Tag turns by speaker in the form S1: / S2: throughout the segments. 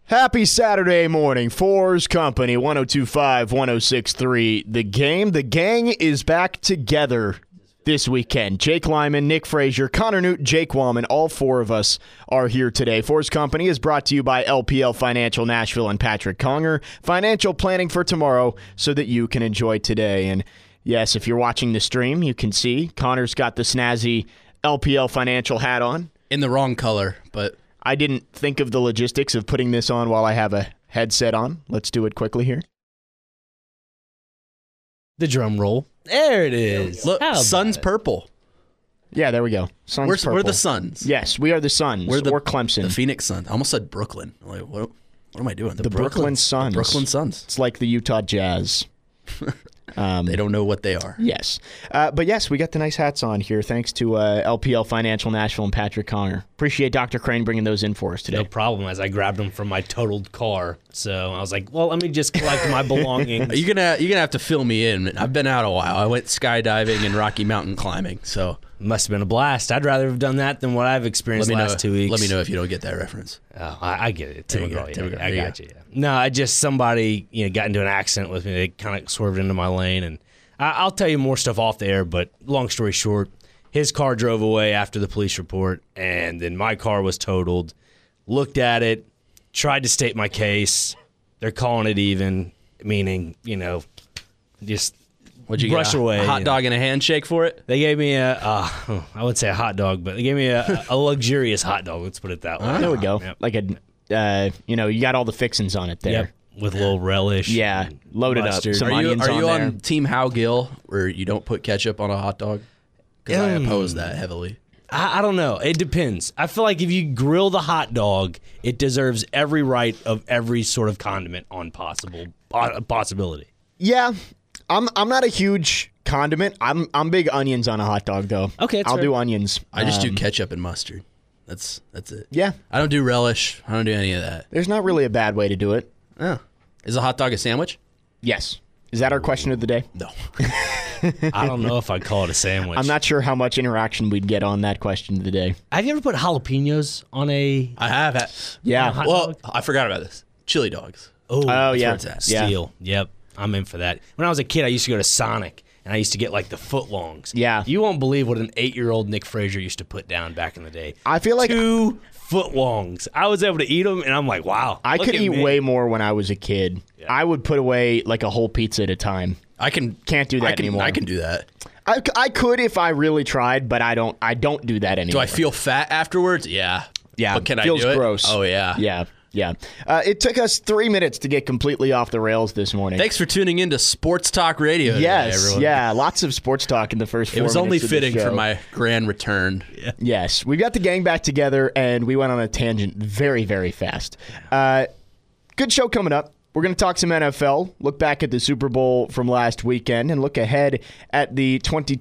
S1: Happy Saturday morning. Fours Company, 102.5, 106.3. The Game. The gang is back together this weekend. Jake Lyman, Nick Frazier, Connor Newt, Jake Wallman, all four of us are here today. Fours Company is brought to you by LPL Financial Nashville and Patrick Conger. Financial planning for tomorrow so that you can enjoy today. And yes, if you're watching the stream, you can see Connor's got the snazzy LPL Financial hat on.
S2: In the wrong color, but
S1: I didn't think of the logistics of putting this on while I have a headset on. Let's do it quickly here.
S3: The drum roll. There it is.
S2: Look, Suns purple.
S1: Yeah, there we go. Suns purple.
S2: We're the Suns.
S1: Yes, we are the Suns. Or Clemson.
S2: The Phoenix Suns. I almost said Brooklyn. Like, what am I doing?
S1: The Brooklyn Suns.
S2: The Brooklyn Suns.
S1: It's like the Utah Jazz.
S2: They don't know what they are.
S1: Yes. But yes, we got the nice hats on here thanks to LPL Financial Nashville and Patrick Conger. Appreciate Dr. Crane bringing those in for us today.
S3: No problem, as I grabbed them from my totaled car. So I was like, well, let me just collect my belongings.
S2: You're gonna have to fill me in. I've been out a while. I went skydiving and Rocky Mountain climbing, so
S3: must have been a blast. I'd rather have done that than what I've experienced the last 2 weeks.
S2: Let me know if you don't get that reference.
S3: Oh, I get it. Tim McGraw. I got you.
S2: Yeah.
S3: No, I just somebody got into an accident with me. They kind of swerved into my lane, and I'll tell you more stuff off the air. But long story short, his car drove away after the police report, and then my car was totaled. Looked at it, tried to state my case. They're calling it even, meaning just.
S2: What'd you
S3: brush
S2: get?
S3: away.
S2: A hot dog and a handshake for it?
S3: They gave me I would say a hot dog, but they gave me a luxurious hot dog. Let's put it that way.
S1: There we go.
S3: Yep.
S1: Like you got all the fixings on it there.
S3: Yep. With a little relish.
S1: Yeah, loaded
S3: mustard.
S1: up. Some
S2: Are
S1: onions
S2: you
S1: on there.
S2: on Team Hal Gill, where you don't put ketchup on a hot dog? Because I oppose that heavily.
S3: I don't know. It depends. I feel like if you grill the hot dog, it deserves every right of every sort of condiment on possibility.
S1: Yeah, I'm not a huge condiment. I'm big onions on a hot dog though.
S3: Okay, that's
S1: I'll
S3: fair.
S1: do onions.
S2: I just do ketchup and mustard. That's it.
S1: Yeah,
S2: I don't do relish. I don't do any of that.
S1: there's not really a bad way to do it.
S2: Oh. Is a hot dog a sandwich?
S1: Yes. Is that our question of the day?
S2: No.
S3: I don't know if I'd call it a sandwich.
S1: I'm not sure how much interaction we'd get on that question of the day.
S3: Have you ever put jalapenos on a
S2: I have had.
S1: Yeah.
S3: hot
S2: Well,
S3: dog?
S2: I forgot about this. Chili dogs.
S1: Oh
S2: That's
S1: yeah.
S2: where it's at.
S1: Yeah.
S3: Steel. Yep. I'm in for that. When I was a kid, I used to go to Sonic, and I used to get like the footlongs.
S1: Yeah.
S3: You won't believe what an 8-year-old Nick Frazier used to put down back in the day.
S1: I feel like
S3: 2 footlongs. I was able to eat them, and I'm like, wow.
S1: I
S3: look
S1: could
S3: at
S1: eat
S3: me.
S1: way more when I was a kid.
S3: Yeah.
S1: I would put away like a whole pizza at a time. Can't do that anymore.
S2: I can do that.
S1: I could if I really tried, but I don't do that anymore.
S2: Do I feel fat afterwards? Yeah.
S1: Yeah,
S2: But can
S1: feels
S2: I do it?
S1: gross.
S2: Oh, yeah.
S1: Yeah. It took us 3 minutes to get completely off the rails this morning.
S2: Thanks for tuning in to Sports Talk Radio today,
S1: Yes,
S2: everyone.
S1: yeah, lots of sports talk in the first 4
S2: It was
S1: minutes
S2: only
S1: of the
S2: fitting for
S1: show.
S2: my grand return.
S1: Yes, we got the gang back together, and we went on a tangent very, very fast. Good show coming up. We're going to talk some NFL, look back at the Super Bowl from last weekend, and look ahead at the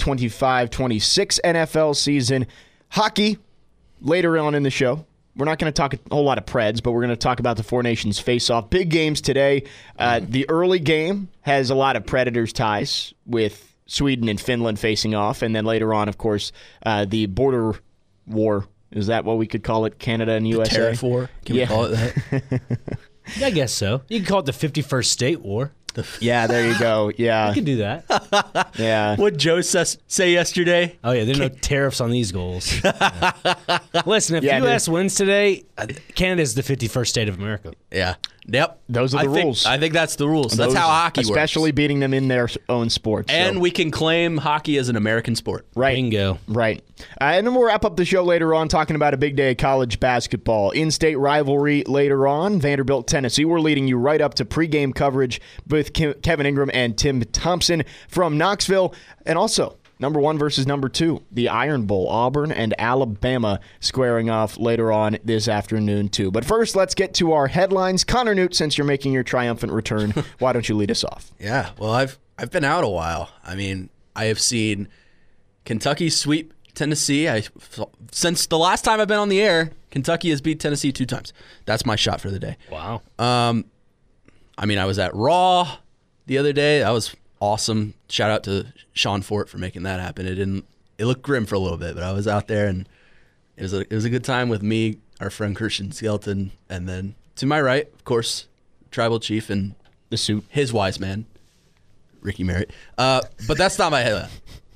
S1: 2025-26 NFL season. Hockey, later on in the show. We're not going to talk a whole lot of Preds, but we're going to talk about the Four Nations face-off. Big games today. The early game has a lot of Predators ties with Sweden and Finland facing off, and then later on, of course, the border war. Is that what we could call it? Canada and USA?
S2: Tariff war? Can we call it that?
S3: Yeah, I guess so. You can call it the 51st State War.
S1: Yeah, there you go. Yeah,
S3: You can do that.
S1: yeah.
S2: What Joe say yesterday?
S3: Oh, yeah, there are no tariffs on these goals. Yeah. Listen, if
S1: Yeah,
S3: U.S. wins today, Canada's the 51st state of America.
S2: Yeah. Yep.
S1: Those are the rules.
S2: I think that's the rules. That's
S1: Those-
S2: how hockey works.
S1: especially beating them in their own sport.
S2: And we can claim hockey as an American sport.
S1: right.
S3: Bingo.
S1: Right. And then we'll wrap up the show later on talking about a big day of college basketball. In-state rivalry later on, Vanderbilt, Tennessee. We're leading you right up to pregame coverage with Kevin Ingram and Tim Thompson from Knoxville. And also, number 1 versus number 2, the Iron Bowl, Auburn and Alabama squaring off later on this afternoon, too. But first, let's get to our headlines. Connor Newt, since you're making your triumphant return, why don't you lead us off?
S2: Yeah. Well, I've been out a while. I mean, I have seen Kentucky sweep Tennessee. Since the last time I've been on the air, Kentucky has beat Tennessee 2 times. That's my shot for the day.
S3: Wow.
S2: I mean, I was at Raw the other day. That was awesome. Shout out to Sean Fort for making that happen. It looked grim for a little bit, but I was out there and it was a good time with me, our friend Christian Skelton, and then To my right, of course, tribal chief and
S1: The suit.
S2: his wise man, Ricky Merritt. But that's not my headline.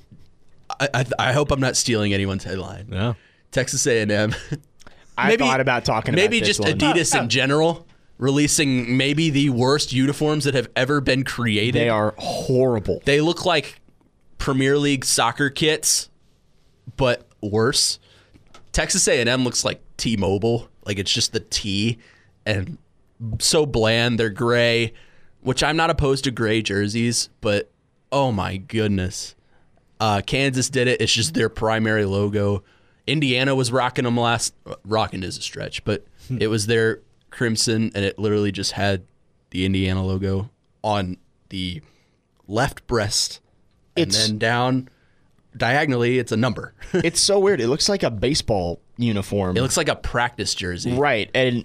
S2: I hope I'm not stealing anyone's headline.
S3: No.
S2: Texas A&M.
S1: I thought about talking about
S2: maybe
S1: this
S2: just
S1: one.
S2: Adidas in general releasing maybe the worst uniforms that have ever been created.
S1: They are horrible.
S2: They look like Premier League soccer kits, but worse. Texas A&M looks like T-Mobile. Like it's just the T and so bland. They're gray, which I'm not opposed to gray jerseys, but oh my goodness. Kansas did it. It's just their primary logo. Indiana was rocking them rocking is a stretch, but it was their crimson, and it literally just had the Indiana logo on the left breast, and then down diagonally, it's a number.
S1: It's so weird. It looks like a baseball uniform.
S2: It looks like a practice jersey.
S1: Right. And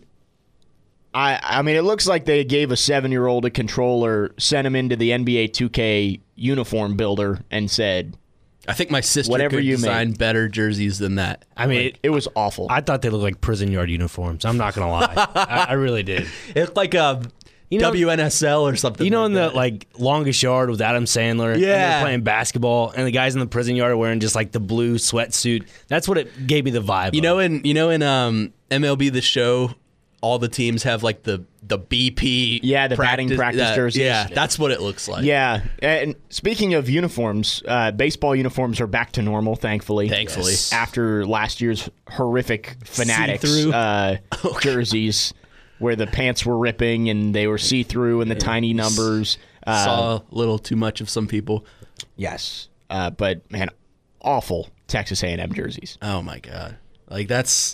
S1: I mean, it looks like they gave a 7-year-old a controller, sent him into the NBA 2K uniform builder, and said,
S2: I think my sister
S1: Whatever
S2: could
S1: you
S2: design
S1: make.
S2: better jerseys than that.
S3: I mean,
S1: it was awful.
S3: I thought they looked like prison yard uniforms. I'm not going to lie. I really did.
S2: It looked like a WNSL or something.
S3: You know, in
S2: like
S3: the
S2: that.
S3: longest yard with Adam Sandler, and
S2: Yeah.
S3: they're playing basketball, and the guys in the prison yard are wearing just like the blue sweatsuit. That's what it gave me the vibe.
S2: You know,
S3: of.
S2: in MLB The Show, all the teams have like the BP.
S1: Yeah, the batting practice jerseys.
S2: Yeah, that's what it looks like.
S1: Yeah. And speaking of uniforms, baseball uniforms are back to normal, thankfully.
S2: Thankfully.
S3: Yes.
S1: After last year's horrific Fanatics
S3: See-through.
S1: jerseys where the pants were ripping and they were see-through and the tiny numbers.
S2: Saw a little too much of some people.
S1: Yes. But, man, awful Texas A&M jerseys.
S2: Oh my god! Like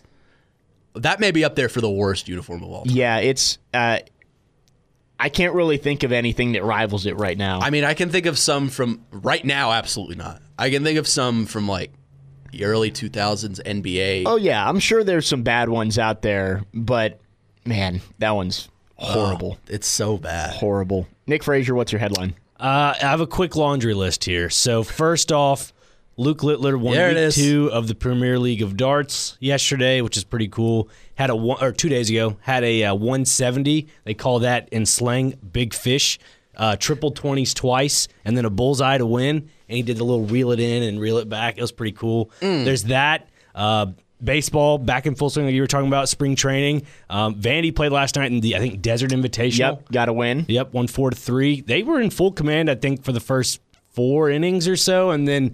S2: that may be up there for the worst uniform of all time.
S1: Yeah, it's... I can't really think of anything that rivals it right now.
S2: I mean, I can think of some from right now. Absolutely not. I can think of some from like the early 2000s NBA.
S1: Oh, yeah, I'm sure there's some bad ones out there, but, man, that one's horrible.
S2: It's so bad.
S1: Horrible. Nick Frazier, what's your headline?
S3: I have a quick laundry list here. So first off, Luke Littler won
S2: There it
S3: week
S2: is.
S3: 2 of the Premier League of Darts yesterday, which is pretty cool. Had 2 days ago, had a 170. They call that in slang big fish. Triple 20s twice, and then a bullseye to win. And he did the little reel it in and reel it back. It was pretty cool. There's that. Baseball back in full swing, like you were talking about, spring training. Vandy played last night in the, I think, Desert Invitational.
S1: Yep, got to win.
S3: Yep, won 4-3. They were in full command, I think, for the first 4 innings or so, and then,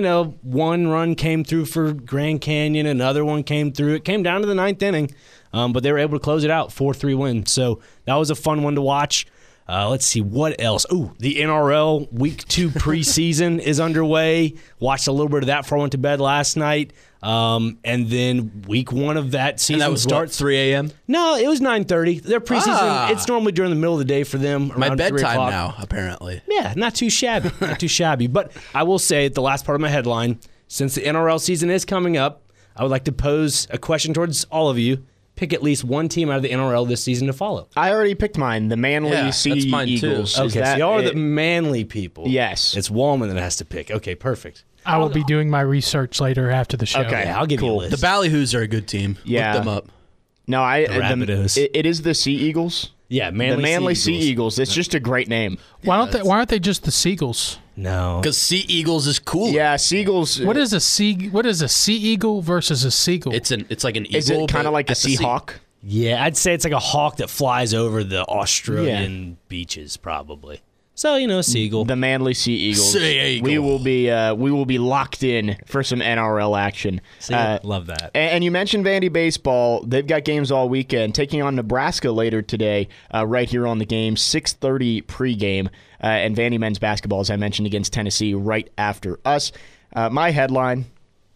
S3: one run came through for Grand Canyon, another one came through. It came down to the 9th inning, but they were able to close it out, 4-3 win. So that was a fun one to watch. Let's see, what else? Ooh, the NRL Week 2 preseason is underway. Watched a little bit of that before I went to bed last night. And then Week 1 of that season
S2: And that would start 3 a.m.
S3: No, it was 9:30. Their preseason, it's normally during the middle of the day for them.
S2: My
S3: around 3
S2: bedtime
S3: o'clock.
S2: now, apparently.
S3: Yeah, not too shabby. Not too shabby. But I will say, at the last part of my headline, since the NRL season is coming up, I would like to pose a question towards all of you. Pick at least one team out of the NRL this season to follow.
S1: I already picked mine, the Manly Sea
S2: that's mine too.
S1: Eagles. Is
S3: Okay,
S1: that
S3: so y'all are
S1: it?
S3: the manly people.
S1: Yes.
S3: It's Wallman that has to pick. Okay, perfect.
S4: I will be doing my research later after the show.
S1: Okay.
S3: Yeah, I'll give you a
S1: Cool.
S3: list.
S2: The Ballyhoos are a good team.
S1: Yeah.
S2: Look them up.
S1: No,
S3: Rapidos.
S1: it is the Sea Eagles.
S3: Yeah,
S1: The Manly Sea Eagles. It's just a great name.
S4: Why aren't they just the Seagulls?
S3: No.
S2: Because Sea Eagles is cool.
S1: Yeah, Seagulls.
S4: What is a sea eagle versus a seagull?
S2: It's like an eagle.
S1: Is it kind
S2: but
S1: of like a
S2: at the sea.
S1: Seahawk?
S3: Yeah, I'd say it's like a hawk that flies over the Australian beaches, probably. So, seagull.
S1: The Manly Sea Eagles.
S2: Sea Eagle.
S1: We will be locked in for some NRL action.
S3: Love that.
S1: And you mentioned Vandy baseball. They've got games all weekend, taking on Nebraska later today, right here on the game, 6:30 pregame. And Vandy men's basketball, as I mentioned, against Tennessee right after us. My headline: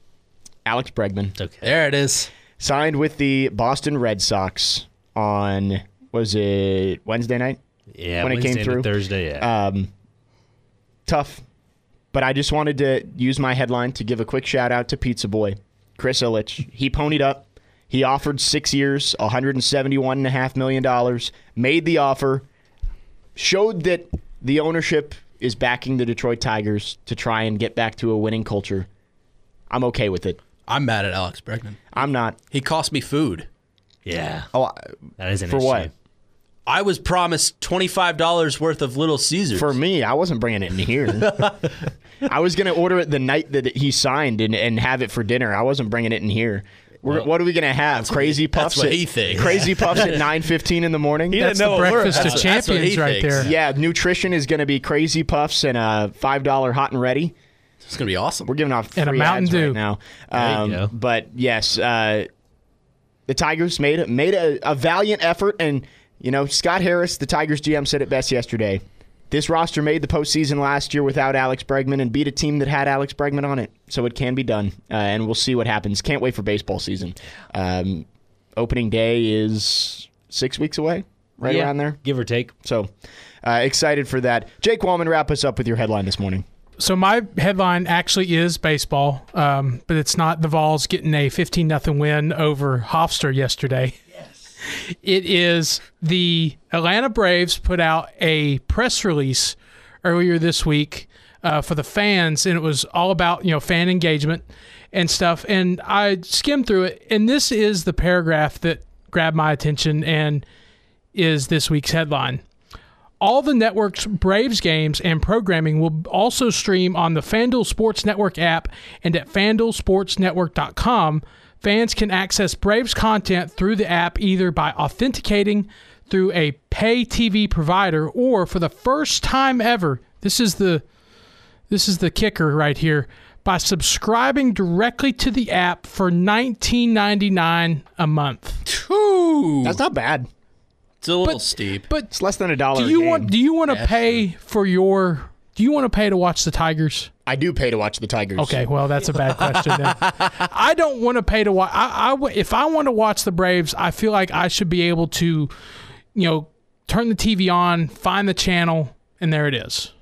S1: Alex Bregman
S3: It's okay.
S2: There it is.
S1: signed with the Boston Red Sox on, was it Wednesday night?
S3: Yeah,
S1: when it
S3: Wednesday
S1: came through.
S3: into Thursday, yeah.
S1: Tough. But I just wanted to use my headline to give a quick shout out to Pizza Boy, Chris Ilitch. He ponied up. He offered 6 years, $171.5 million, made the offer, showed that the ownership is backing the Detroit Tigers to try and get back to a winning culture. I'm okay with it.
S2: I'm mad at Alex Bregman.
S1: I'm not.
S2: He cost me food.
S3: Yeah.
S1: Oh,
S3: That is an
S1: for
S3: issue.
S1: what?
S2: I was promised $25 worth of Little Caesars.
S1: For me, I wasn't bringing it in here. I was going to order it the night that he signed and have it for dinner. I wasn't bringing it in here. What are we going to have? Crazy Puffs.
S2: that's what he thinks.
S1: Crazy Puffs at 9:15 in the morning.
S3: He
S4: That's
S3: didn't
S4: the
S3: know what we're-
S4: breakfast of
S2: that's what he
S4: champions right
S2: thinks.
S4: there.
S1: Yeah, nutrition is going to be Crazy Puffs and a $5 hot and ready.
S2: It's going to be awesome.
S1: We're giving off free
S4: And a Mountain
S1: ads
S4: Dew.
S1: right now.
S3: There you go.
S1: But yes, the Tigers made a valiant effort, and Scott Harris, the Tigers GM, said it best yesterday. This roster made the postseason last year without Alex Bregman and beat a team that had Alex Bregman on it, so it can be done, and we'll see what happens. Can't wait for baseball season. Opening day is 6 weeks away, right
S3: Yeah,
S1: around there.
S3: give or take.
S1: So excited for that. Jake Wallman, wrap us up with your headline this morning.
S4: So my headline actually is baseball, but it's not the Vols getting a 15-0 win over Hofstra yesterday. Yes. It is the Atlanta Braves put out a press release earlier this week for the fans, and it was all about fan engagement and stuff. And I skimmed through it, and this is the paragraph that grabbed my attention and is this week's headline. All the network's Braves games and programming will also stream on the FanDuel Sports Network app and at FanDuelSportsNetwork.com. Fans can access Braves content through the app either by authenticating through a pay TV provider or, for the first time ever, this is the kicker right here, by subscribing directly to the app for $19.99 a month.
S2: Ooh,
S1: That's not bad.
S2: it's a little steep.
S4: But
S1: It's less than $1
S4: do
S1: a
S4: you
S1: game.
S4: want to pay for your? Do you want to pay to watch the Tigers?
S1: I do pay to watch the Tigers.
S4: Okay, well that's a bad question then. I don't want to pay to watch. If I want to watch the Braves, I feel like I should be able to, turn the TV on, find the channel, and there it is.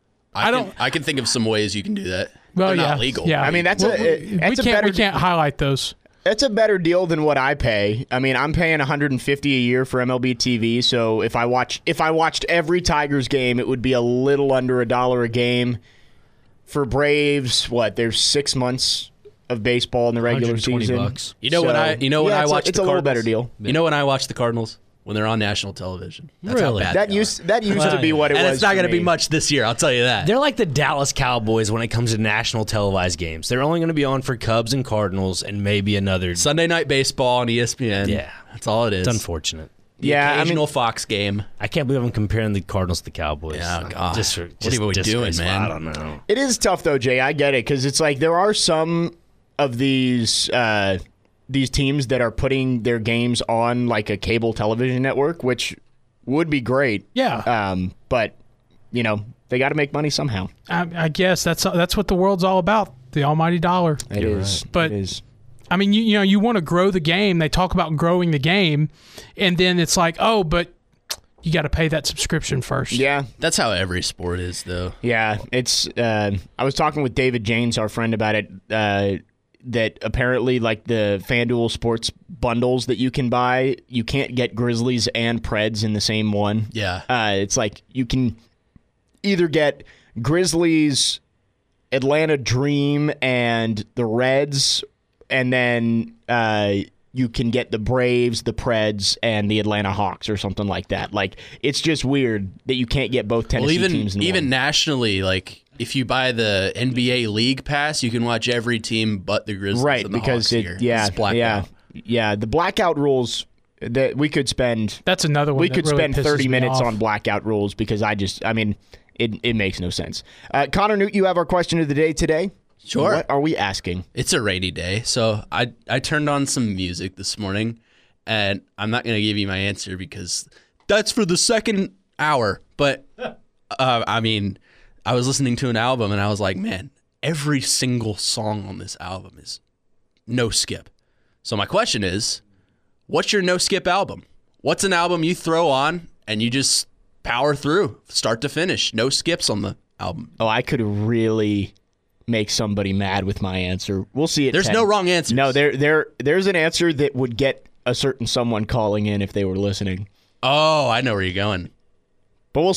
S2: I can think of some ways you can do that.
S4: Well,
S2: They're
S4: yeah,
S2: not legal.
S4: Yeah,
S1: I mean, that's
S4: we
S1: better
S4: can't highlight those.
S1: That's a better deal than what I pay. I mean, I'm paying $150 a year for MLB TV, so if I watched every Tigers game, it would be a little under $1 a game. For Braves, there's 6 months of baseball in the regular season.
S3: $120.
S2: You know when I watch
S1: it's
S2: the
S1: a little
S2: Cardinals?
S1: better deal.
S2: You know when I watch the Cardinals? When they're on national television. That's
S3: Really?
S2: how bad
S1: That
S2: they are.
S1: used to be what it
S2: And
S1: was.
S2: it's not
S1: going to
S2: be much this year, I'll tell you that.
S3: They're like the Dallas Cowboys when it comes to national televised games. They're only going to be on for Cubs and Cardinals and maybe another.
S2: Sunday Night Baseball on ESPN.
S3: Yeah.
S2: That's all it is.
S3: It's unfortunate.
S2: The
S1: Yeah, I mean-
S2: occasional Fox game.
S3: I can't believe I'm comparing the Cardinals to the Cowboys.
S2: Yeah, God.
S3: Just,
S2: What are we doing,
S3: disgraceful.
S2: man?
S3: I don't know.
S1: It is tough though, Jay. I get it because it's like there are some of these teams that are putting their games on like a cable television network, which would be great.
S4: Yeah,
S1: But they got to make money somehow.
S4: I guess that's what the world's all about. The almighty dollar.
S1: It is.
S4: But-
S1: it is.
S4: I mean, you want to grow the game. They talk about growing the game, and then it's like, oh, but you got to pay that subscription first.
S1: Yeah.
S2: That's how every sport is, though.
S1: Yeah. It's. I was talking with David James, our friend, about it. That apparently, like the FanDuel Sports bundles that you can buy, you can't get Grizzlies and Preds in the same one.
S2: Yeah.
S1: It's like you can either get Grizzlies, Atlanta Dream, and the Reds, and then you can get the Braves, the Preds, and the Atlanta Hawks or something like that. Like, it's just weird that you can't get both Tennessee teams in
S2: even
S1: one.
S2: nationally, like if you buy the NBA League Pass, you can watch every team but the Grizzlies
S1: Right,
S2: and the
S1: because
S2: Hawks here.
S1: yeah,
S2: It's blackout.
S1: yeah, the blackout rules that we could spend.
S4: That's another one.
S1: We
S4: that
S1: could
S4: really
S1: spend
S4: pisses
S1: 30
S4: me
S1: minutes
S4: off.
S1: on blackout rules because it makes no sense. Connor Newt, you have our question of the day today.
S2: Sure.
S1: What are we asking?
S2: It's a rainy day, so I turned on some music this morning, and I'm not going to give you my answer because that's for the second hour. But I mean, I was listening to an album, and I was like, man, every single song on this album is no skip. So my question is, what's your no skip album? What's an album you throw on and you just power through, start to finish, no skips on the album?
S1: Oh, I could really make somebody mad with my answer. We'll see it.
S2: There's no wrong answers.
S1: No, there's an answer that would get a certain someone calling in if they were listening.
S2: Oh, I know where you're going.
S1: But we'll see.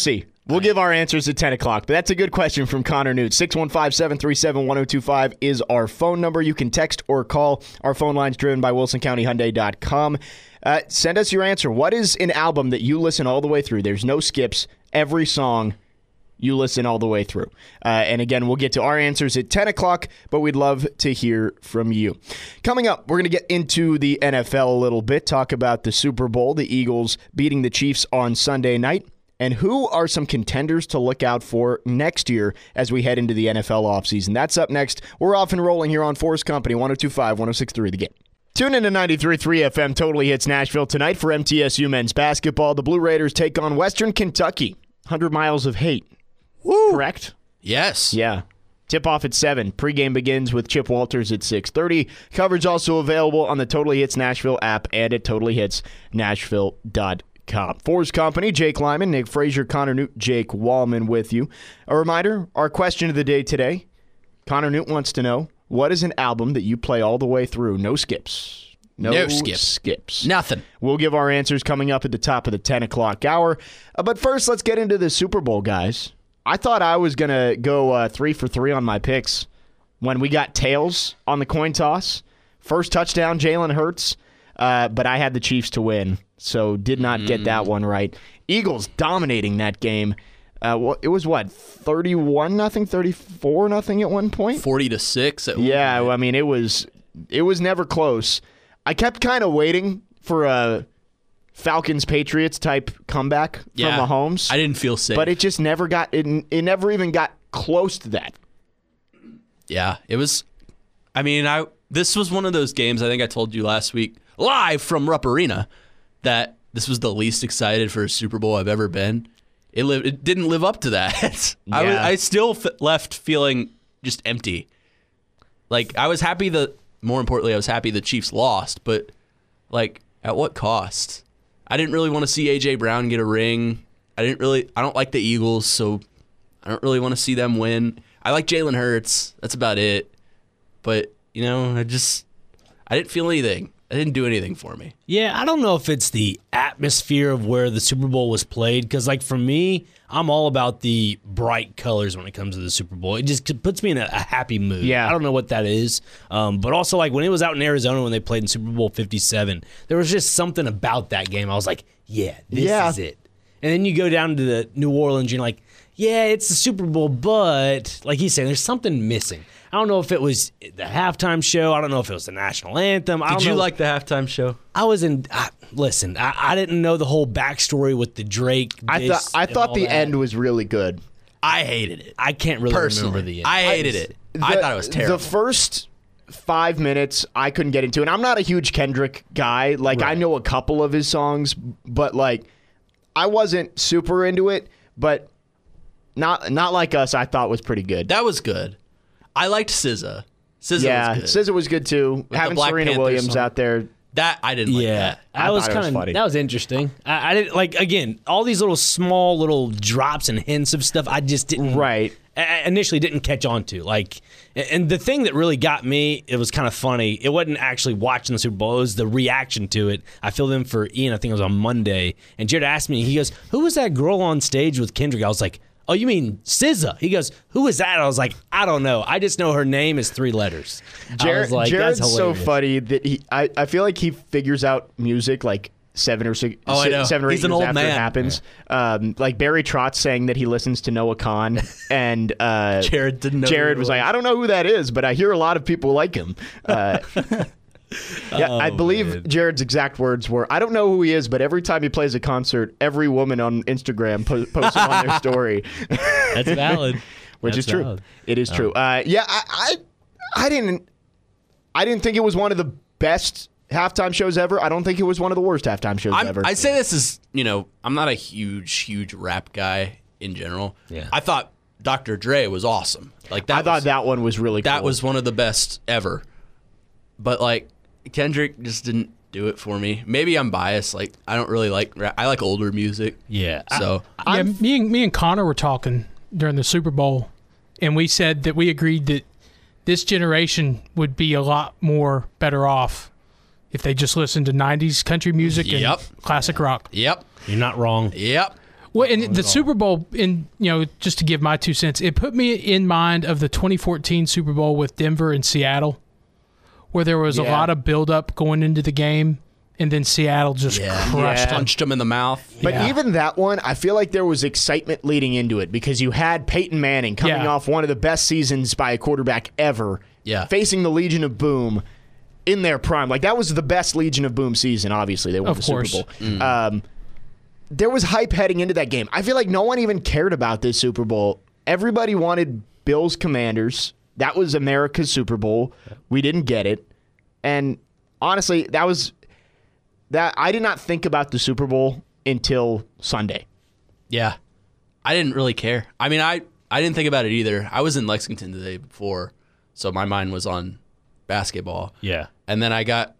S1: We'll give our answers at 10 o'clock, but that's a good question from Connor Newt. 615-737-1025 is our phone number. You can text or call. Our phone line's driven by WilsonCountyHyundai.com. Send us your answer. What is an album that you listen all the way through? There's no skips. Every song you listen all the way through. And again, we'll get to our answers at 10 o'clock, but we'd love to hear from you. Coming up, we're going to get into the NFL a little bit, talk about the Super Bowl, the Eagles beating the Chiefs on Sunday night, and who are some contenders to look out for next year as we head into the NFL offseason. That's up next. We're off and rolling here on Forest Company, 102.5, 106.3 The Game. Tune in to 93.3 FM Totally Hits Nashville tonight for MTSU men's basketball. The Blue Raiders take on Western Kentucky. 100 miles of hate.
S2: Woo.
S1: Correct?
S2: Yes.
S1: Yeah. Tip-off at 7. Pre-game begins with Chip Walters at 6:30. Coverage also available on the Totally Hits Nashville app and at totallyhitsnashville.com. Force Company, Jake Lyman, Nick Frazier, Connor Newt, Jake Wallman with you. A reminder, our question of the day today, Connor Newt wants to know, what is an album that you play all the way through? No skips. No skips.
S2: Nothing.
S1: We'll give our answers coming up at the top of the 10 o'clock hour. But first, let's get into the Super Bowl, guys. I thought I was going to go 3 for 3 on my picks when we got tails on the coin toss. First touchdown, Jalen Hurts. But I had the Chiefs to win, so did not get that one right. Eagles dominating that game. It was what, 31-0, 34-0 at one point?
S2: 40-6 at one
S1: Yeah,
S2: point.
S1: I mean, it was never close. I kept kind of waiting for a Falcons-Patriots type comeback from Mahomes.
S2: I didn't feel safe.
S1: But it just never got it never even got close to that.
S2: Yeah, it was. I mean, this was one of those games. I think I told you last week, live from Rupp Arena, that this was the least excited for a Super Bowl I've ever been. It didn't live up to that. I still left feeling just empty. Like, I was happy more importantly, I was happy the Chiefs lost, but like, at what cost? I didn't really want to see A.J. Brown get a ring. I don't like the Eagles, so I don't really want to see them win. I like Jalen Hurts. That's about it. But, I didn't feel anything. It didn't do anything for me.
S3: Yeah, I don't know if it's the atmosphere of where the Super Bowl was played, because, like, for me, I'm all about the bright colors when it comes to the Super Bowl. It just puts me in a happy mood.
S1: Yeah.
S3: I don't know what that is. But also, like, when it was out in Arizona when they played in Super Bowl 57, there was just something about that game. I was like, this is it. And then you go down to the New Orleans, and you're like, yeah, it's the Super Bowl, but, like he's saying, there's something missing. I don't know if it was the halftime show. I don't know if it was the national anthem.
S2: Did you like the halftime show?
S3: I was in. Listen, I didn't know the whole backstory with the Drake.
S1: I thought the end was really good.
S2: I hated it.
S3: I can't really remember the end.
S2: I hated it. I thought it was terrible.
S1: The first 5 minutes I couldn't get into, and I'm not a huge Kendrick guy. Like, I know a couple of his songs, but like, I wasn't super into it. But not like us. I thought was pretty good.
S2: That was good. I liked SZA. SZA was good.
S1: SZA was good too.
S2: With
S1: having
S2: the Black
S1: Serena
S2: Panther
S1: Williams
S2: song.
S1: out there.
S2: That I didn't like that.
S3: I was
S1: thought it was
S3: kind
S1: funny.
S3: of that was interesting. I didn't like, again, all these little small little drops and hints of stuff. I just didn't I initially didn't catch on to. Like, and the thing that really got me, it was kind of funny. It wasn't actually watching the Super Bowl. It was the reaction to it. I filled in for Ian. I think it was on Monday, and Jared asked me. He goes, "Who was that girl on stage with Kendrick?" I was like, "Oh, you mean SZA?" He goes, "Who is that?" I was like, "I don't know. I just know her name is 3 letters." I was like,
S1: Jared's
S3: that's
S1: so
S3: hilarious.
S1: funny that I feel like he figures out music like 7 or 6
S2: Oh, I know.
S1: 7 or 8
S2: He's an
S1: years
S2: old
S1: after
S2: man.
S1: it happens. Like Barry Trotz saying that he listens to Noah Khan, and
S2: Jared didn't know.
S1: Jared was like, I don't know who that is, but I hear a lot of people like him. I believe Jared's exact words were, I don't know who he is, but every time he plays a concert, every woman on Instagram posts him on their story.
S3: That's valid.
S1: Which
S3: That's
S1: is true.
S3: valid.
S1: It is true. I didn't think it was one of the best halftime shows ever. I don't think it was one of the worst halftime shows ever.
S2: I say this is, I'm not a huge rap guy in general.
S3: Yeah.
S2: I thought Dr. Dre was awesome. Like that.
S1: I thought that one was really cool.
S2: that was one of the best ever. But like Kendrick just didn't do it for me. Maybe I'm biased. Like I don't really like rap. I like older music.
S3: Yeah.
S2: So
S4: Yeah, me and Connor were talking during the Super Bowl, and we said that we agreed that this generation would be a lot more better off if they just listened to 90s country music
S2: Yep.
S4: and classic rock.
S2: Yep.
S3: You're not wrong.
S2: Yep.
S4: Well, and the Super Bowl, just to give my 2 cents, it put me in mind of the 2014 Super Bowl with Denver and Seattle, where there was a lot of buildup going into the game, and then Seattle just crushed them.
S2: Punched him in the mouth.
S1: But even that one, I feel like there was excitement leading into it because you had Peyton Manning coming off one of the best seasons by a quarterback ever, facing the Legion of Boom in their prime. Like, that was the best Legion of Boom season, obviously. They won the Super Bowl. There was hype heading into that game. I feel like no one even cared about this Super Bowl. Everybody wanted Bills Commanders. That was America's Super Bowl. We didn't get it. And honestly, that I did not think about the Super Bowl until Sunday.
S2: Yeah. I didn't really care. I mean, I didn't think about it either. I was in Lexington the day before, so my mind was on basketball.
S3: Yeah.
S2: And then we got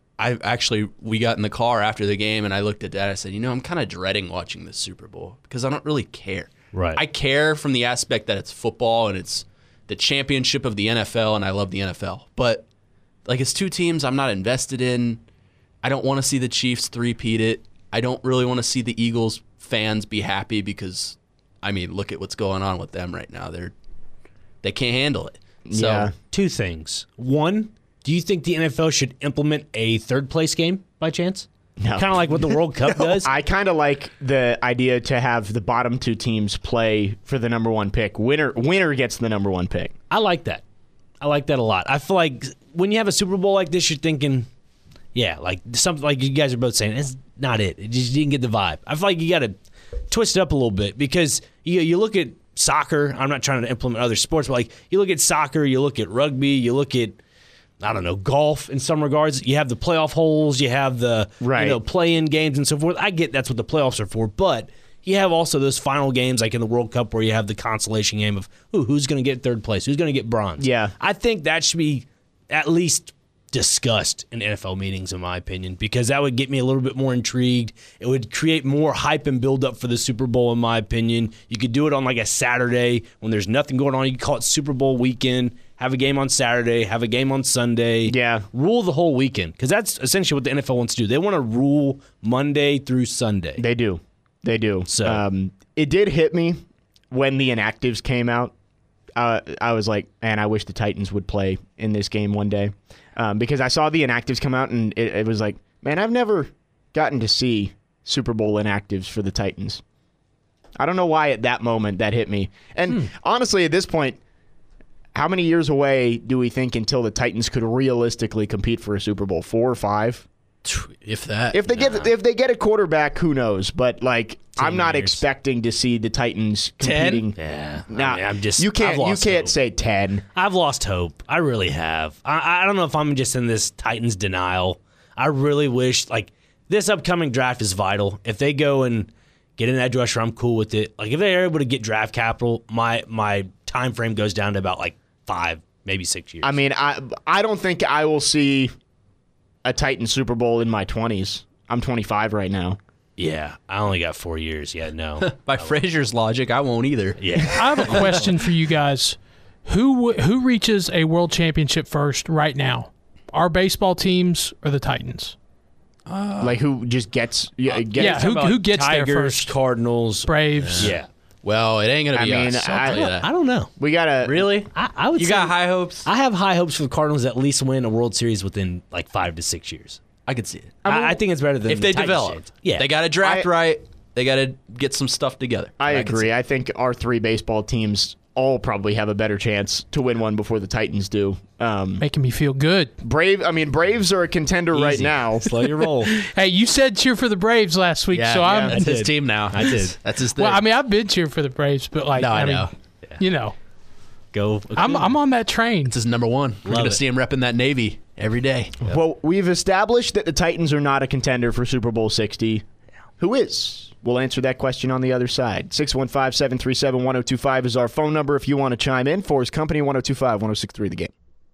S2: in the car after the game, and I looked at Dad. I said, I'm kind of dreading watching this Super Bowl because I don't really care.
S3: Right.
S2: I care from the aspect that it's football and it's the championship of the NFL, and I love the NFL. But like, it's two teams I'm not invested in. I don't want to see the Chiefs three-peat it. I don't really want to see the Eagles fans be happy because, I mean, look at what's going on with them right now. They can't handle it. So,
S3: two things. One, do you think the NFL should implement a third-place game by chance?
S1: No.
S3: Kind of like what the World Cup does?
S1: I kind of like the idea to have the bottom two teams play for the number one pick. Winner gets the number one pick.
S3: I like that. I like that a lot. I feel like when you have a Super Bowl like this, you're thinking, like something like you guys are both saying, it's not it. It just didn't get the vibe. I feel like you got to twist it up a little bit because you look at soccer. I'm not trying to implement other sports, but like you look at soccer, you look at rugby, you look at, I don't know, golf in some regards. You have the playoff holes, you have the play-in games and so forth. I get that's what the playoffs are for, but you have also those final games like in the World Cup where you have the consolation game of who's going to get third place, who's going to get bronze.
S1: Yeah.
S3: I think that should be at least discussed in NFL meetings, in my opinion, because that would get me a little bit more intrigued. It would create more hype and build up for the Super Bowl, in my opinion. You could do it on like a Saturday when there's nothing going on. You could call it Super Bowl weekend, have a game on Saturday, have a game on Sunday.
S1: Yeah.
S3: Rule the whole weekend, because that's essentially what the NFL wants to do. They want to rule Monday through Sunday.
S1: They do.
S3: So
S1: it did hit me when the inactives came out. I was like, man, I wish the Titans would play in this game one day. Because I saw the inactives come out, and it was like, man, I've never gotten to see Super Bowl inactives for the Titans. I don't know why at that moment that hit me. And honestly, at this point, how many years away do we think until the Titans could realistically compete for a Super Bowl? 4 or 5?
S2: If that.
S1: If they get a quarterback, who knows? But like, I'm not expecting to see the Titans competing.
S3: 10? Yeah.
S1: Nah,
S3: I mean,
S1: you can't
S3: hope.
S1: say 10.
S3: I've lost hope. I really have. I don't know if I'm just in this Titans denial. I really wish, like, this upcoming draft is vital. If they go and get an edge rusher, I'm cool with it. Like, if they're able to get draft capital, my time frame goes down to about, like, 5, maybe 6 years.
S1: I mean, I don't think I will see a Titans Super Bowl in my 20s. I'm 25 right now.
S3: Yeah, I only got 4 years. Yeah, no.
S2: By Frazier's logic, I won't either.
S3: Yeah.
S4: I have a question for you guys. Who reaches a world championship first right now? Our baseball teams or the Titans?
S1: Like, who just gets...
S4: Who gets
S3: Tigers,
S4: there first?
S3: Cardinals,
S4: Braves.
S3: Yeah.
S2: Well, it ain't going to be us. I'll tell you that.
S3: I don't know.
S1: We got to...
S2: Really?
S3: I would
S2: You
S3: say
S2: got high hopes?
S3: I have high hopes for the Cardinals to at least win a World Series within like 5 to 6 years.
S2: I could see it.
S3: I think it's better than
S2: If they
S3: the Titans
S2: develop.
S3: chance. Yeah.
S2: They got to draft right. They got to get some stuff together.
S1: I
S2: can
S1: agree.
S2: see it.
S1: I think our 3 baseball teams all probably have a better chance to win one before the Titans do.
S4: Making me feel good.
S1: Braves are a contender right
S3: Easy.
S1: now.
S3: Slow your roll.
S4: Hey, you said cheer for the Braves last week, so I'm...
S2: That's his
S3: did.
S2: team now.
S3: I did.
S2: That's his thing.
S4: Well, I mean, I've been cheering for the Braves, but like,
S2: No, I
S4: mean,
S2: know.
S4: you know,
S3: Go.
S4: I'm on that train.
S2: It's his number one. We're going to
S3: it.
S2: see him repping that Navy every day.
S1: Well, we've established that the Titans are not a contender for Super Bowl 60. Who is? We'll answer that question on the other side. 615-737-1025 is our phone number if you want to chime in. Forrest Company, 1025-1063 The Game.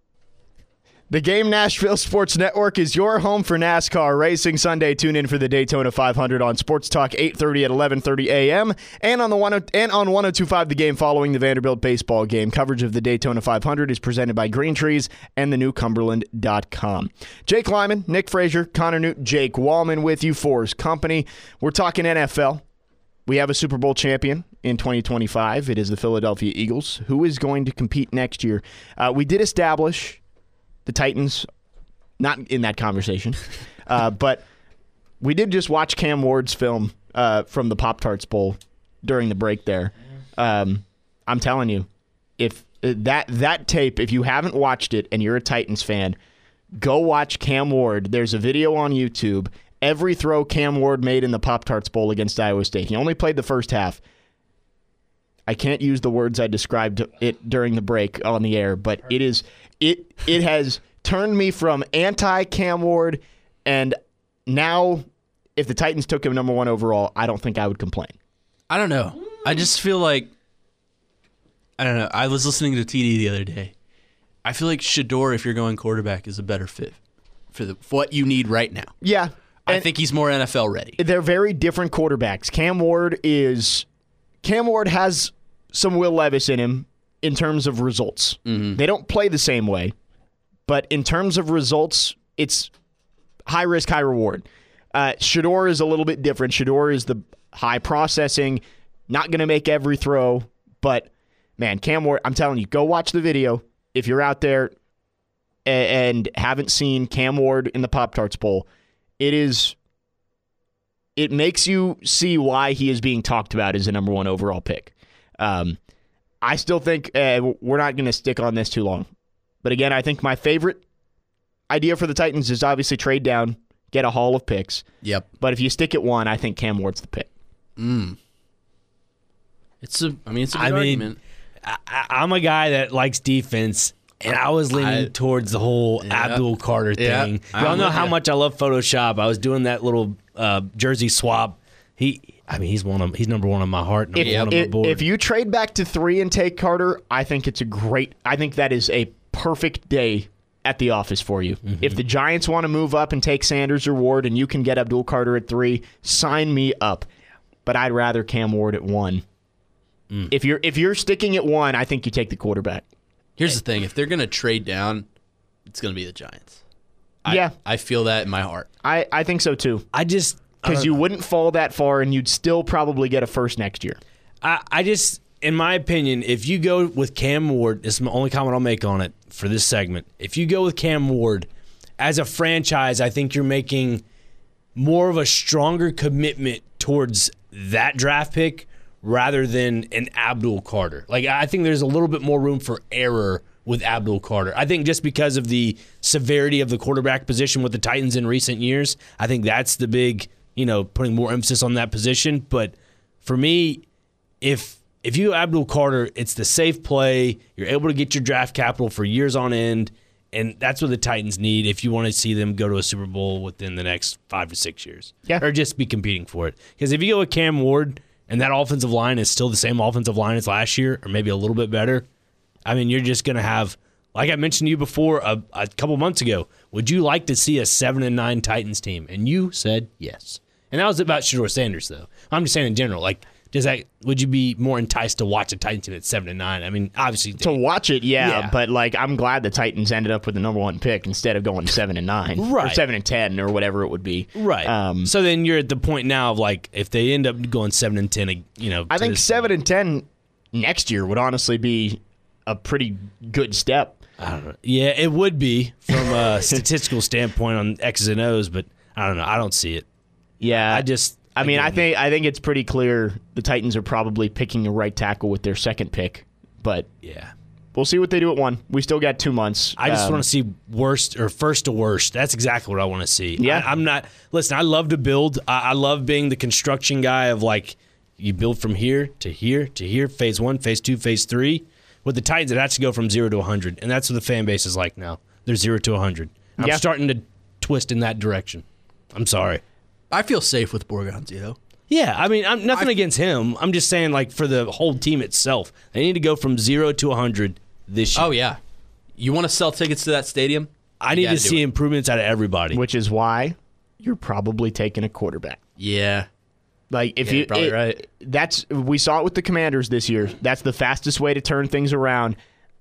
S1: The Game Nashville Sports Network is your home for NASCAR racing. Sunday, tune in for the Daytona 500 on Sports Talk 8:30 at 11:30 a.m. and on 1025 The Game following the Vanderbilt baseball game. Coverage of the Daytona 500 is presented by Green Trees and thenewcumberland.com. Jake Lyman, Nick Frazier, Connor Newton, Jake Wallman with you, Forrest Company. We're talking NFL. we have a Super Bowl champion in 2025. It is the Philadelphia Eagles. Who is going to compete next year? We did establish the Titans, not in that conversation, but we did just watch Cam Ward's film from the Pop-Tarts Bowl during the break there. I'm telling you, if that tape, if you haven't watched it and you're a Titans fan, go watch Cam Ward. There's a video on YouTube. Every throw Cam Ward made in the Pop-Tarts Bowl against Iowa State. He only played the first half. I can't use the words I described it during the break on the air, but it has turned me from anti-Cam Ward, and now if the Titans took him number 1 overall, I don't think I would complain.
S2: I don't know. I just feel like, I don't know. I was listening to TD the other day. I feel like Shedeur, if you're going quarterback, is a better fit for what you need right now.
S1: Yeah.
S2: I think he's more NFL ready.
S1: They're very different quarterbacks. Cam Ward has some Will Levis in him in terms of results. Mm-hmm. They don't play the same way, but in terms of results, it's high risk, high reward. Shedeur is a little bit different. Shedeur is the high processing, not going to make every throw, but man, Cam Ward, I'm telling you, go watch the video if you're out there and haven't seen Cam Ward in the Pop-Tarts Bowl. It makes you see why he is being talked about as a number 1 overall pick. I still think we're not going to stick on this too long. But again, I think my favorite idea for the Titans is obviously trade down, get a haul of picks.
S2: Yep.
S1: But if you stick at 1, I think Cam Ward's the pick.
S2: It's a good argument.
S3: I'm a guy that likes defense, and I was leaning towards the whole Abdul Carter thing. Y'all know how much I love Photoshop. I was doing that little jersey swap. He's number 1 on my heart, number 1 on my board.
S1: If you trade back to 3 and take Carter, I think that is a perfect day at the office for you. Mm-hmm. If the Giants want to move up and take Sanders or Ward and you can get Abdul Carter at 3, sign me up. But I'd rather Cam Ward at 1. If you're sticking at 1, I think you take the quarterback.
S2: Here's the thing. If they're going to trade down, it's going to be the Giants. I feel that in my heart.
S1: I think so too. Because you wouldn't fall that far and you'd still probably get a first next year.
S3: In my opinion, if you go with Cam Ward, this is the only comment I'll make on it for this segment. If you go with Cam Ward, as a franchise, I think you're making more of a stronger commitment towards that draft pick rather than an Abdul Carter. Like, I think there's a little bit more room for error with Abdul Carter. I think just because of the severity of the quarterback position with the Titans in recent years, I think that's the big, putting more emphasis on that position. But for me, if you go Abdul Carter, it's the safe play. You're able to get your draft capital for years on end, and that's what the Titans need if you want to see them go to a Super Bowl within the next 5 to 6 years.
S1: Yeah.
S3: Or just be competing for it. Because if you go with Cam Ward and that offensive line is still the same offensive line as last year, or maybe a little bit better, you're just going to have, like I mentioned to you before a couple months ago, would you like to see a 7-9 Titans team? And you said yes. And that was about Shedeur Sanders, though. I'm just saying in general, would you be more enticed to watch a Titans team at 7-9? Obviously
S1: to watch it, yeah. But I'm glad the Titans ended up with the number 1 pick instead of going 7-9,
S3: right,
S1: or 7-10, or whatever it would be,
S3: right. So then you're at the point now of if they end up going 7-10,
S1: I think 7-10 next year would honestly be a pretty good step.
S3: I don't know. Yeah, it would be from a statistical standpoint on X's and O's, but I don't know. I don't see it.
S1: Yeah, I think it's pretty clear the Titans are probably picking a right tackle with their second pick, but
S3: yeah,
S1: we'll see what they do at 1. We still got 2 months.
S3: I just want to see worst or first to worst. That's exactly what I want to see.
S1: Yeah,
S3: Listen, I love to build. I love being the construction guy of you build from here to here to here, phase 1, phase 2, phase 3. With the Titans, it has to go from 0 to 100, and that's what the fan base is like now. They're 0 to 100. I'm starting to twist in that direction. I'm sorry.
S2: I feel safe with Borgonzio.
S3: Yeah, I'm nothing against him. I'm just saying, for the whole team itself, they need to go from 0 to 100 this year.
S2: Oh, yeah. You want to sell tickets to that stadium?
S3: I need to see improvements out of everybody.
S1: Which is why you're probably taking a quarterback.
S2: Yeah.
S1: You're probably right. We saw it with the Commanders this year. That's the fastest way to turn things around.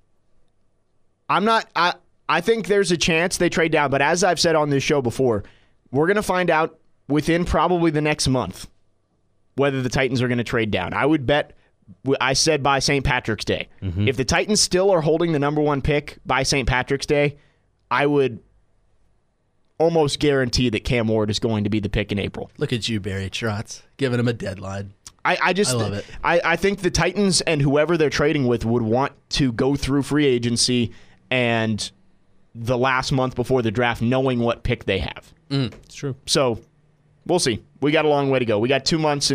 S1: I think there's a chance they trade down, but as I've said on this show before, we're going to find out within probably the next month whether the Titans are going to trade down. I would bet, I said by St. Patrick's Day. If the Titans still are holding the number 1 pick by St. Patrick's Day, I would almost guarantee that Cam Ward is going to be the pick in April.
S2: Look at you, Barry Trotz, giving him a deadline.
S1: I just
S2: love it.
S1: I think the Titans and whoever they're trading with would want to go through free agency and the last month before the draft knowing what pick they have.
S3: It's true.
S1: So we'll see. We got a long way to go. We got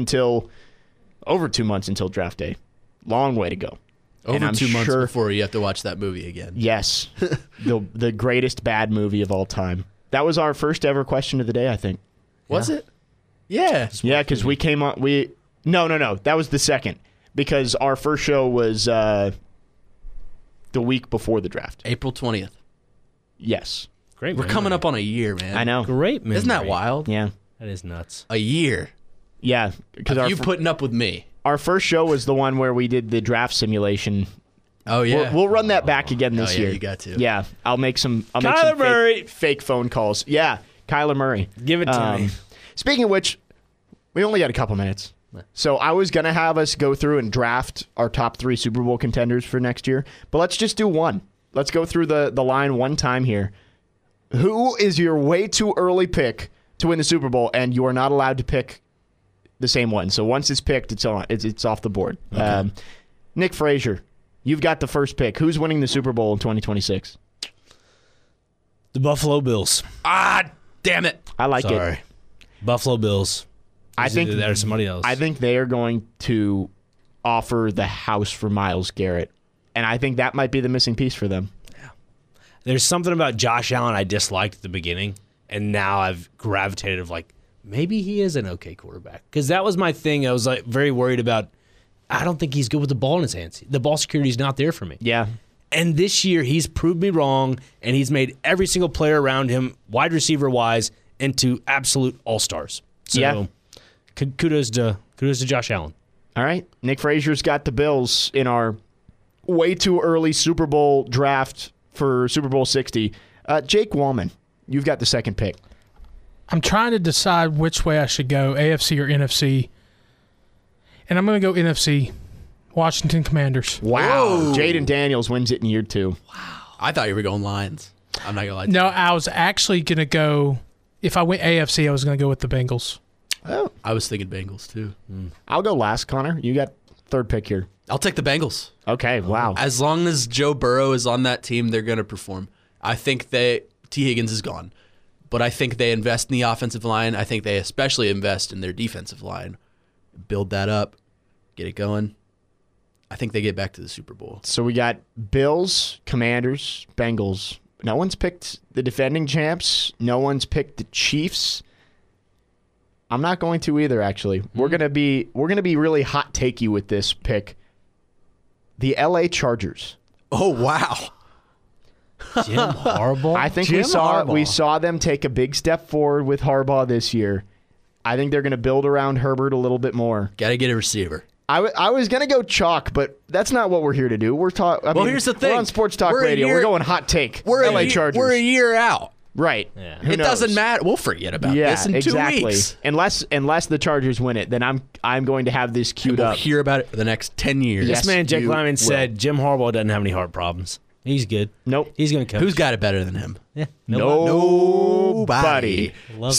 S1: over 2 months until draft day. Long way to go. And
S2: Over
S1: I'm
S2: 2 months
S1: sure-
S2: before you have to watch that movie again.
S1: Yes. the greatest bad movie of all time. That was our first ever question of the day, I think.
S2: Was it? Yeah.
S1: Yeah, because we came on. No. That was the second. Because our first show was the week before the draft.
S2: April 20th.
S1: Yes.
S3: Great.
S2: We're coming up on a year, man.
S1: I know.
S3: Great memory.
S2: Isn't that wild?
S1: Yeah.
S3: That is nuts.
S2: A year.
S1: Yeah. Because
S2: You putting up with me.
S1: our first show was the one where we did the draft simulation.
S2: Oh, yeah.
S1: We'll run that back again this
S2: yeah,
S1: year.
S2: you got to.
S1: Yeah. I'll make some
S3: Kyler Murray.
S1: fake phone calls. Yeah. Kyler Murray.
S3: Give it to me.
S1: Speaking of which, we only got a couple minutes. So I was going to have us go through and draft our top 3 Super Bowl contenders for next year, but let's just do one. Let's go through the line one time here. Who is your way too early pick to win the Super Bowl, and you are not allowed to pick the same one? So once it's picked, it's off the board. Okay. Nick Frazier, you've got the first pick. Who's winning the Super Bowl in 2026?
S3: The Buffalo Bills.
S2: Ah, damn it.
S1: I like it.
S3: Sorry. Buffalo Bills.
S1: I think
S3: that or somebody else.
S1: I think they are going to offer the house for Myles Garrett, and I think that might be the missing piece for them.
S3: There's something about Josh Allen I disliked at the beginning, and now I've gravitated of like, maybe he is an okay quarterback. Because that was my thing. I was like very worried about, I don't think he's good with the ball in his hands. The ball security is not there for me.
S1: Yeah.
S3: And this year, he's proved me wrong, and he's made every single player around him, wide receiver-wise, into absolute all-stars. So,
S1: Yeah.
S3: kudos to Josh Allen.
S1: All right. Nick Frazier's got the Bills in our way too early Super Bowl draft for Super Bowl 60. Jake Wallman, you've got the second pick.
S4: I'm trying to decide which way I should go, AFC or NFC. And I'm going to go NFC, Washington Commanders.
S1: Wow.
S2: Whoa.
S1: Jaden Daniels wins it in year 2.
S2: I thought you were going Lions. I'm not going to lie to
S4: No,
S2: you.
S4: I was actually going to go, if I went AFC, I was going to go with the Bengals.
S1: Oh,
S2: I was thinking Bengals, too.
S1: I'll go last, Connor. You got third pick here.
S2: I'll take the Bengals.
S1: Okay, wow.
S2: As long as Joe Burrow is on that team, they're going to perform. I think T. Higgins is gone. But I think they invest in the offensive line. I think they especially invest in their defensive line. Build that up. Get it going. I think they get back to the Super Bowl.
S1: So we got Bills, Commanders, Bengals. No one's picked the defending champs. No one's picked the Chiefs. I'm not going to either, actually. We're gonna be really hot takey with this pick. The LA Chargers.
S2: Oh, wow.
S3: Jim Harbaugh?
S1: I think
S3: Jim
S1: we
S3: Harbaugh.
S1: saw them take a big step forward with Harbaugh this year. I think they're going to build around Herbert a little bit more.
S2: Got to get a receiver.
S1: I was going to go chalk, but that's not what we're here to do. We're
S2: Here's the thing.
S1: We're on Sports Talk
S2: We're a
S1: Radio.
S2: year-
S1: We're going hot take.
S2: We're
S1: LA
S2: a,
S1: Chargers.
S2: We're a year out.
S1: Right.
S3: Yeah.
S1: Who
S2: It doesn't
S1: knows?
S2: matter. We'll forget about
S1: Yeah,
S2: this in 2
S1: exactly.
S2: weeks.
S1: Unless the Chargers win it, then I'm going to have this queued
S2: We'll
S1: up.
S2: hear about it for the next 10 years.
S1: Yes.
S3: This man, Jack
S1: you
S3: Lyman,
S1: will.
S3: said Jim Harbaugh doesn't have any heart problems. He's good.
S1: Nope.
S3: He's going to coach.
S2: Who's got it better than him?
S3: Yeah.
S1: Nobody.
S3: Love it.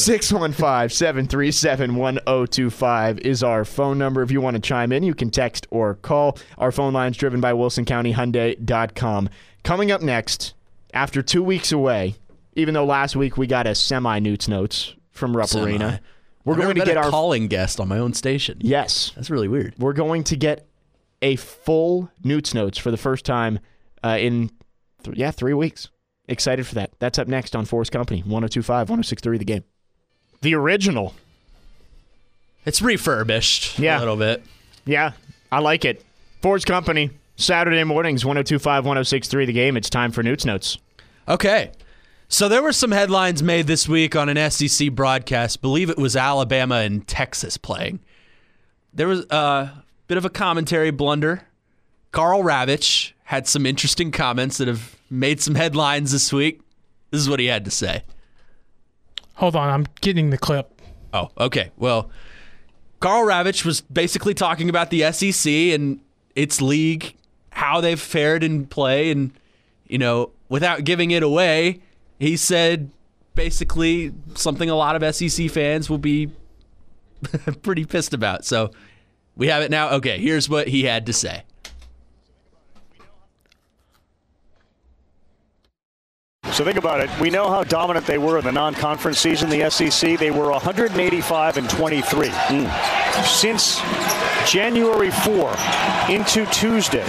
S1: 615-737-1025 is our phone number. If you want to chime in, you can text or call. Our phone line's driven by WilsonCountyHyundai.com. Coming up next, after 2 weeks away, even though last week we got a semi-Newts Notes from Rupp Arena, we're
S2: I've
S1: going to
S2: never
S1: get
S2: been a
S1: our...
S2: calling guest on my own station.
S1: Yes.
S2: That's really weird.
S1: We're going to get a full Newts Notes for the first time in 3 weeks. Excited for that. That's up next on Force Company, 102.5, 106.3 The Game. The original.
S2: It's refurbished
S1: Yeah.
S2: a little bit.
S1: Yeah, I like it. Force Company, Saturday mornings, 102.5, 106.3 The Game. It's time for Newts Notes.
S2: Okay. So there were some headlines made this week on an SEC broadcast. Believe it was Alabama and Texas playing. There was a bit of a commentary blunder. Carl Ravitch had some interesting comments that have made some headlines this week. This is what he had to say.
S4: Hold on, I'm getting the clip.
S2: Oh, okay. Well, Karl Ravech was basically talking about the SEC and its league, how they've fared in play, and without giving it away, he said basically something a lot of SEC fans will be pretty pissed about. So we have it now. Okay, here's what he had to say.
S5: So think about it. We know how dominant they were in the non-conference season, the SEC. They were 185-23. Since January 4 into Tuesday,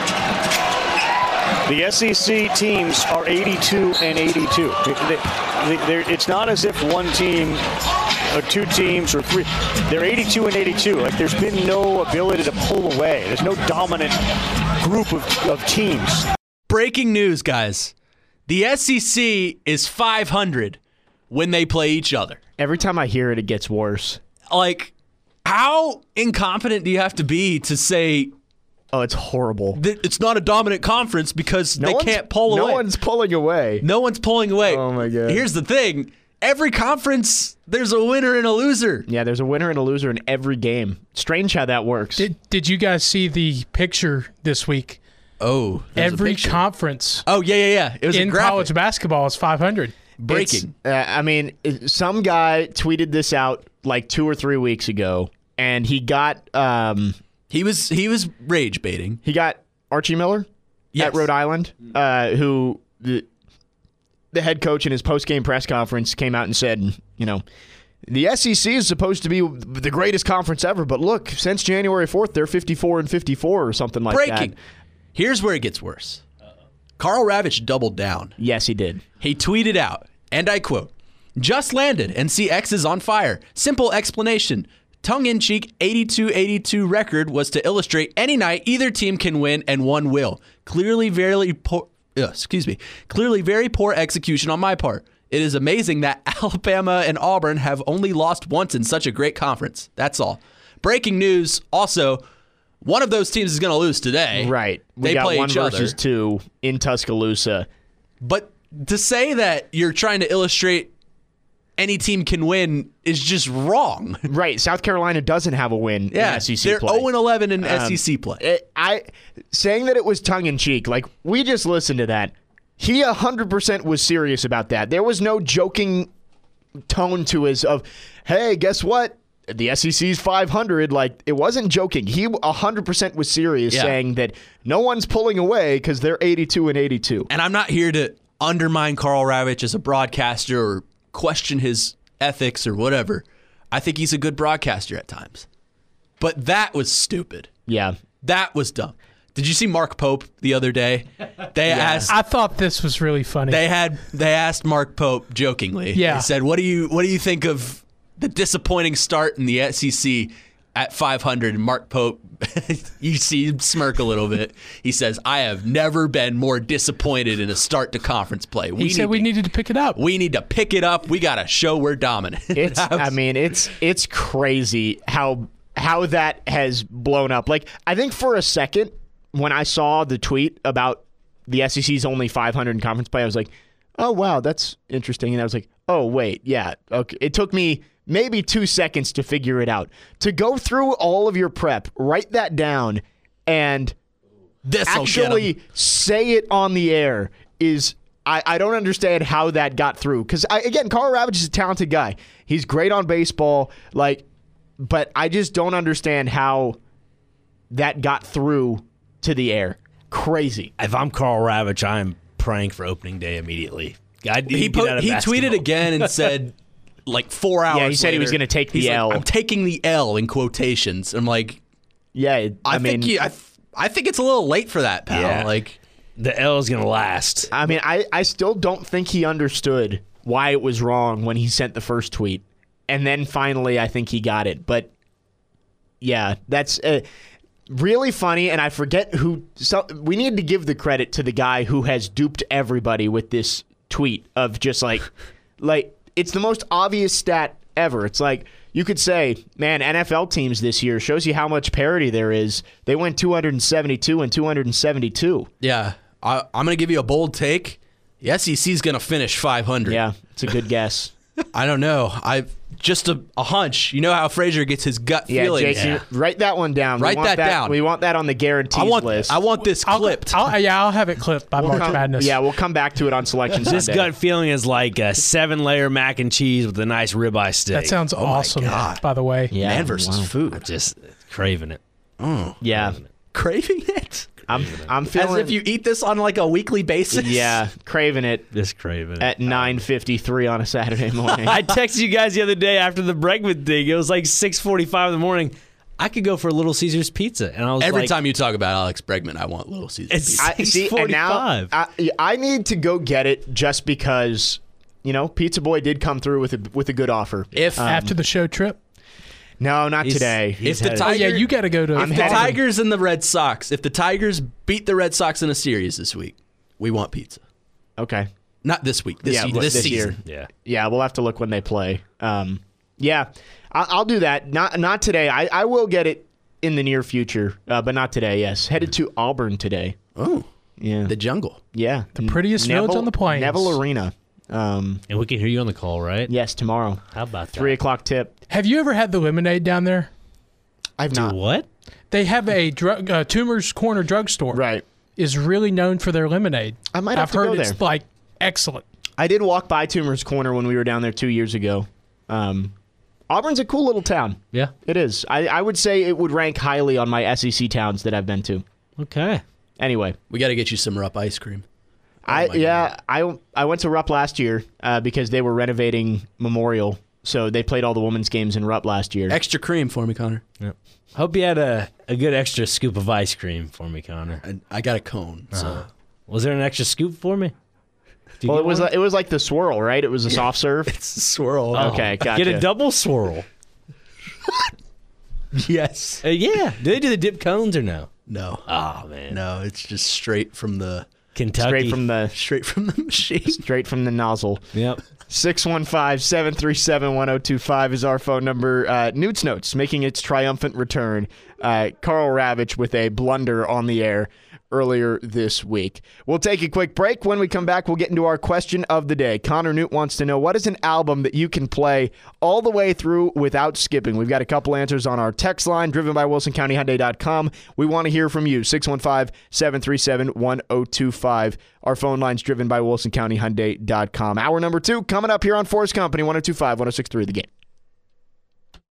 S5: the SEC teams are 82-82. It's not as if one team or two teams or three. They're 82-82. Like, there's been no ability to pull away. There's no dominant group of teams.
S2: Breaking news, guys. The SEC is 500 when they play each other.
S1: Every time I hear it, it gets worse.
S2: Like, how incompetent do you have to be to say,
S1: oh, it's horrible.
S2: It's not a dominant conference because they can't pull away?
S1: No one's pulling away.
S2: No one's pulling away.
S1: Oh, my God.
S2: Here's the thing. Every conference, there's a winner and a loser.
S1: Yeah, there's a winner and a loser in every game. Strange how that works.
S4: Did you guys see the picture this week?
S2: Oh,
S4: every conference.
S2: Oh, yeah. It was
S4: in college basketball is 500.
S2: Breaking.
S1: Some guy tweeted this out like 2 or 3 weeks ago, and he got
S2: he was rage baiting.
S1: He got Archie Miller at Rhode Island, who the head coach in his post-game press conference came out and said, the SEC is supposed to be the greatest conference ever, but look, since January 4th, they're 54-54 or something like that.
S2: Breaking. Here's where it gets worse. Karl Ravech doubled down.
S1: Yes, he did.
S2: He tweeted out, and I quote, "Just landed and see X is on fire. Simple explanation. Tongue-in-cheek 82-82 record was to illustrate any night either team can win and one will. Clearly very poor execution on my part. It is amazing that Alabama and Auburn have only lost once in such a great conference. That's all. Breaking news also, one of those teams is going to lose today.
S1: Right.
S2: They play each other.
S1: 1 versus 2 in Tuscaloosa.
S2: But to say that you're trying to illustrate any team can win is just wrong.
S1: Right. South Carolina doesn't have a win in SEC
S2: they're
S1: play.
S2: They're 0-11 in SEC play.
S1: Saying that it was tongue-in-cheek, like, we just listened to that. He 100% was serious about that. There was no joking tone to his hey, guess what? The SEC's 500. Like, it wasn't joking. He 100% was serious, saying that no one's pulling away because they're 82-82.
S2: And I'm not here to undermine Karl Ravech as a broadcaster or question his ethics or whatever. I think he's a good broadcaster at times. But that was stupid.
S1: Yeah.
S2: That was dumb. Did you see Mark Pope the other day? They asked.
S4: I thought this was really funny.
S2: They asked Mark Pope jokingly.
S4: Yeah.
S2: They said, "What do you think of the disappointing start in the SEC at 500?" And Mark Pope, you see him smirk a little bit. He says, "I have never been more disappointed in a start to conference play.
S4: We needed to pick it up.
S2: We need to pick it up. We got to show we're dominant."
S1: It's crazy how that has blown up. Like, I think for a second when I saw the tweet about the SEC's only 500 in conference play, I was like, "Oh wow, that's interesting." And I was like, "Oh wait, yeah, okay." It took me maybe 2 seconds to figure it out. To go through all of your prep, write that down, and actually say it on the air is, I don't understand how that got through. Because, again, Karl Ravech is a talented guy. He's great on baseball, but I just don't understand how that got through to the air. Crazy.
S3: If I'm Karl Ravech, I'm praying for opening day immediately.
S2: He tweeted again and said, like 4 hours.
S1: Yeah, he said
S2: later,
S1: he was going to take the L.
S2: I'm taking the L in quotations. I'm like,
S1: yeah,
S2: I think it's a little late for that, pal.
S3: Yeah.
S2: Like,
S3: the L is going to last.
S1: I mean, I still don't think he understood why it was wrong when he sent the first tweet, and then finally, I think he got it. But yeah, that's really funny, and I forget who. So we need to give the credit to the guy who has duped everybody with this tweet of just like it's the most obvious stat ever. It's like, you could say, man, NFL teams this year shows you how much parity there is. They went 272 and 272.
S2: Yeah, I'm going to give you a bold take. The SEC's going to finish 500.
S1: Yeah, it's a good guess.
S2: I don't know. just a hunch. You know how Frazier gets his gut
S1: Yeah,
S2: feeling.
S1: Jake, write that one down.
S2: Write
S1: we want
S2: that down.
S1: We want that on the guarantees list.
S2: I want this clipped.
S4: I'll have it clipped by March Madness.
S1: Yeah, we'll come back to it on Selection
S3: This
S1: Sunday.
S3: gut feeling is like a 7-layer mac and cheese with a nice ribeye steak.
S4: That sounds awesome,
S2: God.
S4: by the way.
S1: Yeah,
S2: Man versus
S1: wow.
S2: food.
S3: Just craving it.
S1: Yeah,
S2: Craving it.
S1: I'm feeling
S2: As if you eat this on like a weekly basis.
S1: Yeah, craving it
S3: Just craving it.
S1: at 9:53 on a Saturday morning.
S3: I texted you guys the other day after the Bregman thing. It was like 6:45 in the morning. I could go for a Little Caesars pizza, and I was
S2: Every
S3: like,
S2: time you talk about Alex Bregman, I want Little Caesars
S3: It's-
S2: pizza.
S1: See, and now
S3: 6:45.
S1: I need to go get it just because Pizza Boy did come through with a good offer.
S2: If
S4: After the show trip.
S1: No, not today.
S2: if the
S4: Oh,
S2: Tiger,
S4: yeah, you got to go to.
S2: if the
S1: heading-
S2: Tigers and the Red Sox, if the Tigers beat the Red Sox in a series this week, we want pizza.
S1: Okay.
S2: Not this week. This,
S1: Yeah,
S2: this
S1: this
S2: season.
S1: year.
S3: yeah.
S1: Yeah, we'll have to look when they play. Yeah, I'll do that. Not today. I will get it in the near future, but not today. Yes, headed to Auburn today.
S2: Oh,
S1: Yeah,
S2: the jungle.
S1: yeah, the
S4: prettiest village on the plains.
S1: Neville Arena.
S3: And we can hear you on the call, right?
S1: Yes, tomorrow.
S3: How about that?
S1: 3:00 tip.
S4: Have you ever had the lemonade down there?
S1: I've
S3: Do
S1: not.
S3: what?
S4: They have a Toomer's Corner drugstore.
S1: Right.
S4: Is really known for their lemonade.
S1: I might have
S4: I've
S1: to
S4: heard
S1: go
S4: it's
S1: there.
S4: like excellent.
S1: I did walk by Toomer's Corner when we were down there 2 years ago. Auburn's a cool little town.
S3: Yeah.
S1: It is. I would say it would rank highly on my SEC towns that I've been to.
S3: Okay.
S1: Anyway.
S2: We got to get you some Rupp ice cream.
S1: I
S2: my God.
S1: I went to Rupp last year because they were renovating Memorial, so they played all the women's games in Rupp last year.
S2: Extra cream for me, Connor.
S3: Yep. Hope you had a good extra scoop of ice cream for me, Connor.
S2: I got a cone. So
S3: Was there an extra scoop for me? Did you
S1: Well,
S3: get
S1: it
S3: one?
S1: was like the swirl, right? It was a soft serve.
S2: it's a swirl.
S1: Okay, gotcha.
S3: Get a double swirl.
S2: Yes.
S3: Yeah. Do they do the dip cones or no?
S2: No.
S3: Oh, man.
S2: No, it's just straight from the
S3: Kentucky.
S1: Straight from the
S2: machine.
S1: straight from the nozzle.
S3: Yep.
S1: 615-737-1025 is our phone number. Newt's Notes making its triumphant return. Carl Ravitch with a blunder on the air earlier this week. We'll take a quick break. When we come back, we'll get into our question of the day. Connor Newt wants to know, what is an album that you can play all the way through without skipping? We've got a couple answers on our text line, driven by WilsonCountyHyundai.com. We want to hear from you, 615-737-1025. Our phone line's driven by WilsonCountyHyundai.com. Hour number 2 coming up here on Force Company, 102.5, 106.3 The Game.